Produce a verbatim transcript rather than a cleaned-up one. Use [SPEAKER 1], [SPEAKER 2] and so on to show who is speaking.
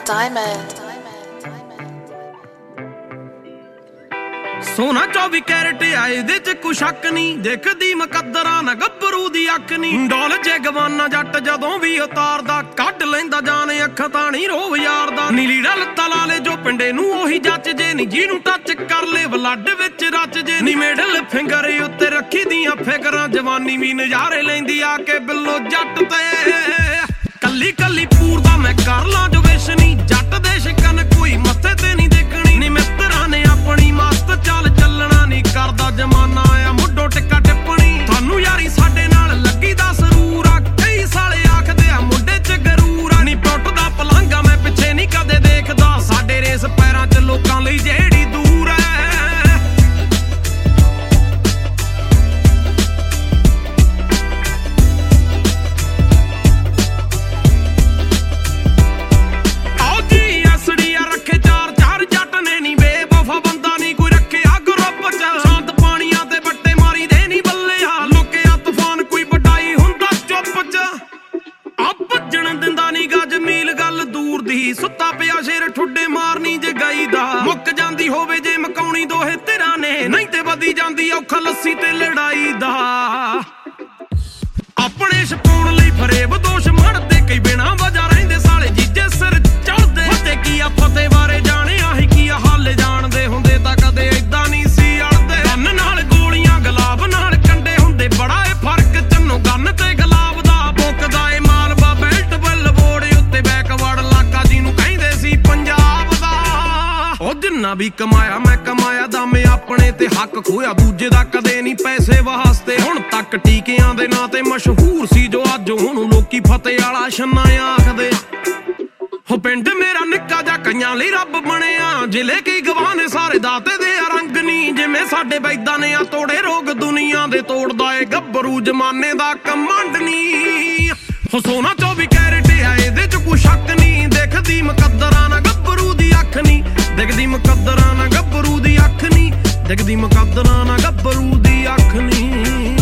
[SPEAKER 1] Diamond.
[SPEAKER 2] सोना चौबी carat आए दे च कोई शक नहीं, देखदी मुकद्दरा ना गब्बरू दी अख नहीं। डोल जे गवाना जट जदों भी उतारदा, कढ लैंदा जाने अखां ताणी रोव यार दा। नीलीड़ा लत्ता ला ले जो पिंडे नूं ओही जच जे नी, जिहनूं टच कर ले ब्लड विच रच जे नी। मिडल फिंगर उत्ते रखी दियां फिकरां, जवानी भी नज़ारे लैंदी आके बिल्लो जट ते। कल्ली कल्ली पूरदा मैं कर ला जो विश नी, जट दे शिकन कोई मत्थे ते नहीं देखनी। नी मित्तरां ने अपनी मस्त चाल चलना नहीं, करदा जमाना आया मुड्डो टिक्का टिप्पणी। थानू यारी साडे नाल लगी दा सरूर आ, कई साले आखदे आ मुंडे च गरूर आ। नी टुटदा पलंगा मैं पिछे नहीं कदे देखदा, साडे रेस पैरां च लोकां लई जेड़ी दूर है। सुत्ता पिया शेर ठुड्डे मारनी जे गई दा, मुक जांदी होवे जे मकाउणी दोहे तेरा ने, नहीं ते वधी जांदी औखा लस्सी ते लड़ाई दा। अपने छपाउण लई फरेब दोष मड़दे, कई बिना वजह रहिंदे साले जीजे सिर चढ़दे। फते की आ फते बारे जाने आही की आ हाले जाणदे हुंदे तां कदे इदां नहीं सी अड़दे। गन नाल गोलियां गुलाब नाल कंडे हुंदे, बड़ा ए फर्क चन्नो गन ते गुलाब दा। मुकदा ए मालवा बेल्ट बल बोड़ उत्ते बैकवर्ड लाका जिन्नू कहिंदे सी पंजाब दा। ओ जिन्ना भी कमाया मैं कमाया दम अपने ते, हक खोया दूजे दा कदे नहीं पैसे वास्ते। हुण तक टीकियां दे नां ते मशहूर सी जो अज हुण लोकी फते वाला छन्ना आखदे। हो पिंड मेरा निक्का जा कईयां लई रब बणिया, जिले की गवाह ने सारे दाते दे रंग नी। जिवें साडे बैदा ने आ तोड़े रोग दुनिया दे, तोड़दा ए गब्बरू जमाने दा कमंड नी। हो सोना चौबी कैरेट आए दे च कोई शक नहीं, देखदी मुकद्दरा ना गब्बरू दी अख नी। देखदी मुकद्दरा ना गब्बरू दी अख नी, देखदी मुकद्दरा ना गब्बरू दी अख नी।